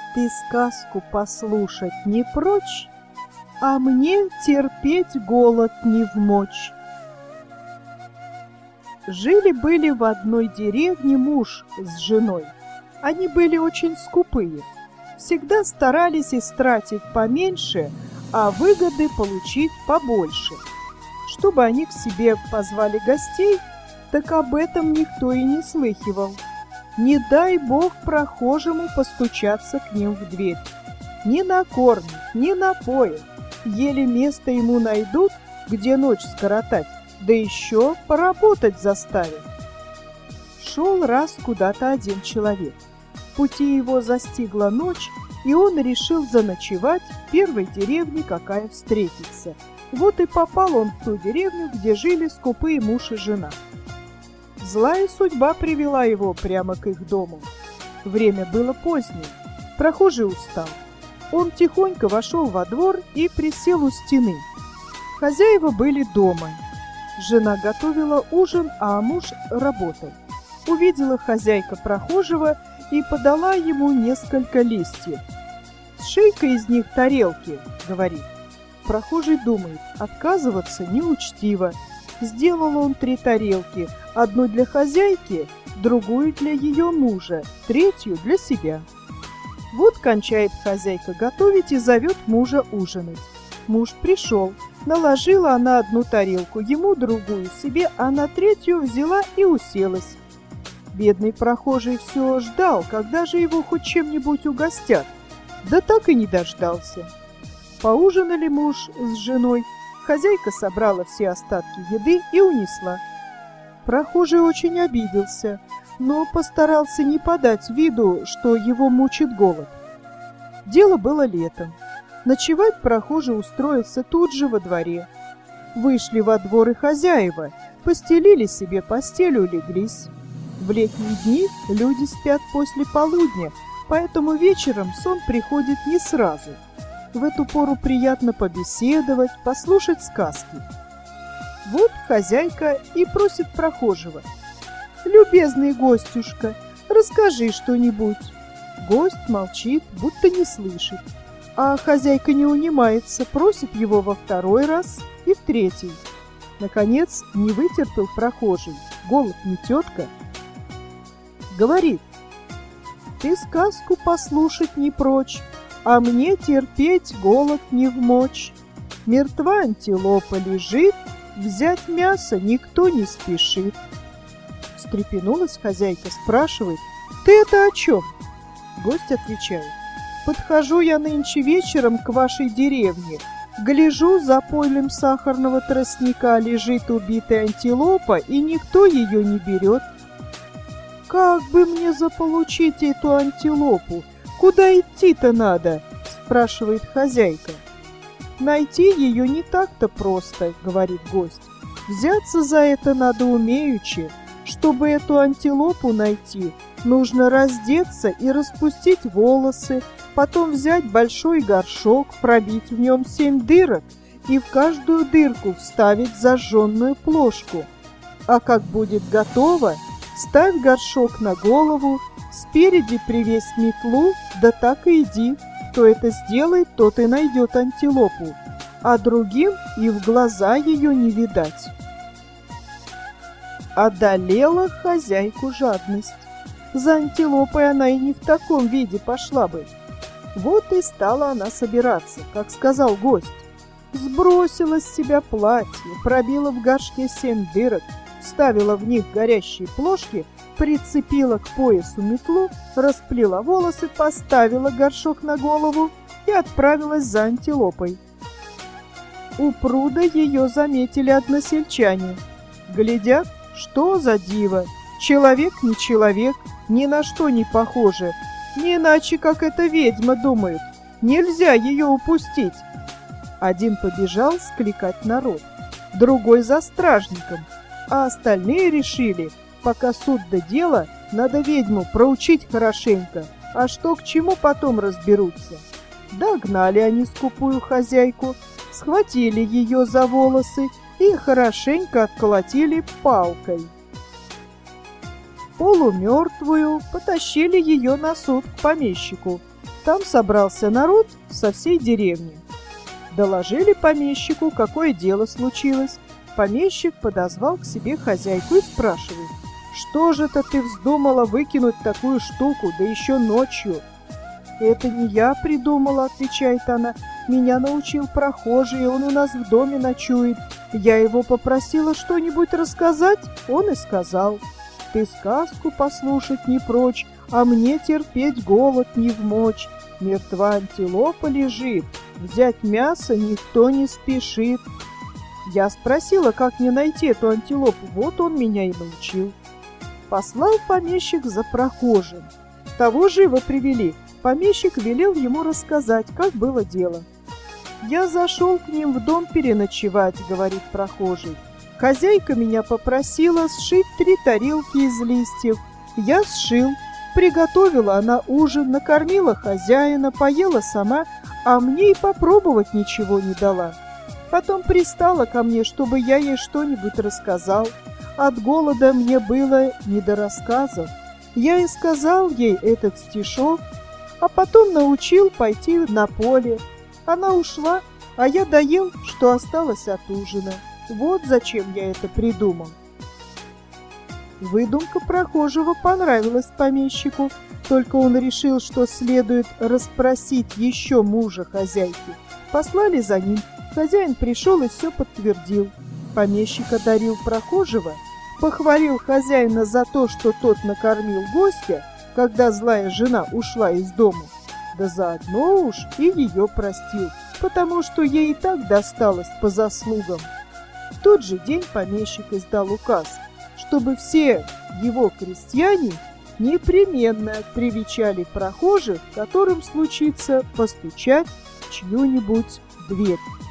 Ты сказку послушать не прочь, а мне терпеть голод не вмочь. Жили-были в одной деревне муж с женой. Они были очень скупые, всегда старались истратить поменьше, а выгоды получить побольше. Чтобы они к себе позвали гостей, так об этом никто и не слыхивал. Не дай бог прохожему постучаться к ним в дверь. Ни накормят, ни напоят, еле место ему найдут, где ночь скоротать, да еще поработать заставят. Шел раз куда-то один человек. В пути его застигла ночь, и он решил заночевать в первой деревне, какая встретится. Вот и попал он в ту деревню, где жили скупые муж и жена. Злая судьба привела его прямо к их дому. Время было позднее, прохожий устал. Он тихонько вошел во двор и присел у стены. Хозяева были дома. Жена готовила ужин, а муж работал. Увидела хозяйка прохожего и подала ему несколько листьев. «Сшей-ка из них тарелки», — говорит. Прохожий думает, отказываться неучтиво. Сделал он 3 тарелки, одну для хозяйки, другую для ее мужа, третью для себя. Вот кончает хозяйка готовить и зовет мужа ужинать. Муж пришел, наложила она одну тарелку, ему другую, себе, а на третью взяла и уселась. Бедный прохожий все ждал, когда же его хоть чем-нибудь угостят, да так и не дождался. Поужинали муж с женой, хозяйка собрала все остатки еды и унесла. Прохожий очень обиделся, но постарался не подать виду, что его мучит голод. Дело было летом. Ночевать прохожий устроился тут же во дворе. Вышли во двор и хозяева, постелили себе постель, улеглись. В летние дни люди спят после полудня, поэтому вечером сон приходит не сразу. В эту пору приятно побеседовать, послушать сказки. Вот хозяйка и просит прохожего: «Любезный гостюшка, расскажи что-нибудь». Гость молчит, будто не слышит. А хозяйка не унимается, просит его во 2-й раз и в 3-й. Наконец не вытерпел прохожий, голод не тетка. Говорит: «Ты сказку послушать не прочь, а мне терпеть голод не вмочь. Мертва антилопа лежит, взять мясо никто не спешит». Встрепенулась хозяйка, спрашивает: «Ты это о чем?» Гость отвечает: «Подхожу я нынче вечером к вашей деревне, гляжу, за полем сахарного тростника лежит убитая антилопа, и никто ее не берет. Как бы мне заполучить эту антилопу? Куда идти-то надо?» спрашивает хозяйка. «Найти ее не так-то просто», говорит гость. «Взяться за это надо умеючи. Чтобы эту антилопу найти, нужно раздеться и распустить волосы, потом взять большой горшок, пробить в нем 7 дырок и в каждую дырку вставить зажженную плошку. А как будет готово, ставь горшок на голову, спереди привесь метлу, да так и иди. Кто это сделает, тот и найдет антилопу, а другим и в глаза ее не видать». Одолела хозяйку жадность. За антилопой она и не в таком виде пошла бы. Вот и стала она собираться, как сказал гость. Сбросила с себя платье, пробила в горшке 7 дырок, вставила в них горящие плошки, прицепила к поясу метлу, расплела волосы, поставила горшок на голову и отправилась за антилопой. У пруда ее заметили односельчане. Глядят, что за диво! Человек не человек, ни на что не похоже. Не иначе, как эта ведьма, думают. Нельзя ее упустить. Один побежал скликать народ, другой за стражником, а остальные решили, пока суд да дело, надо ведьму проучить хорошенько, а что к чему потом разберутся. Догнали они скупую хозяйку, схватили ее за волосы и хорошенько отколотили палкой. Полумертвую потащили ее на суд к помещику. Там собрался народ со всей деревни. Доложили помещику, какое дело случилось. Помещик подозвал к себе хозяйку и спрашивает: «Что же это ты вздумала выкинуть такую штуку, да еще ночью?» «Это не я придумала», — отвечает она. «Меня научил прохожий, он у нас в доме ночует. Я его попросила что-нибудь рассказать, он и сказал: ты сказку послушать не прочь, а мне терпеть голод не вмочь. Мертва антилопа лежит, взять мясо никто не спешит». Я спросила, как мне найти эту антилопу, вот он меня и научил. Послал помещик за прохожим. Того живо привели. Помещик велел ему рассказать, как было дело. «Я зашел к ним в дом переночевать», — говорит прохожий. «Хозяйка меня попросила сшить 3 тарелки из листьев. Я сшил. Приготовила она ужин, накормила хозяина, поела сама, а мне и попробовать ничего не дала. Потом пристала ко мне, чтобы я ей что-нибудь рассказал. От голода мне было не до рассказов. Я и сказал ей этот стишок, а потом научил пойти на поле. Она ушла, а я доел, что осталось от ужина. Вот зачем я это придумал». Выдумка прохожего понравилась помещику, только он решил, что следует расспросить еще мужа хозяйки. Послали за ним. Хозяин пришел и все подтвердил. Помещик одарил прохожего, похвалил хозяина за то, что тот накормил гостя, когда злая жена ушла из дому, да заодно уж и ее простил, потому что ей и так досталось по заслугам. В тот же день помещик издал указ, чтобы все его крестьяне непременно привечали прохожих, которым случится постучать в чью-нибудь дверь.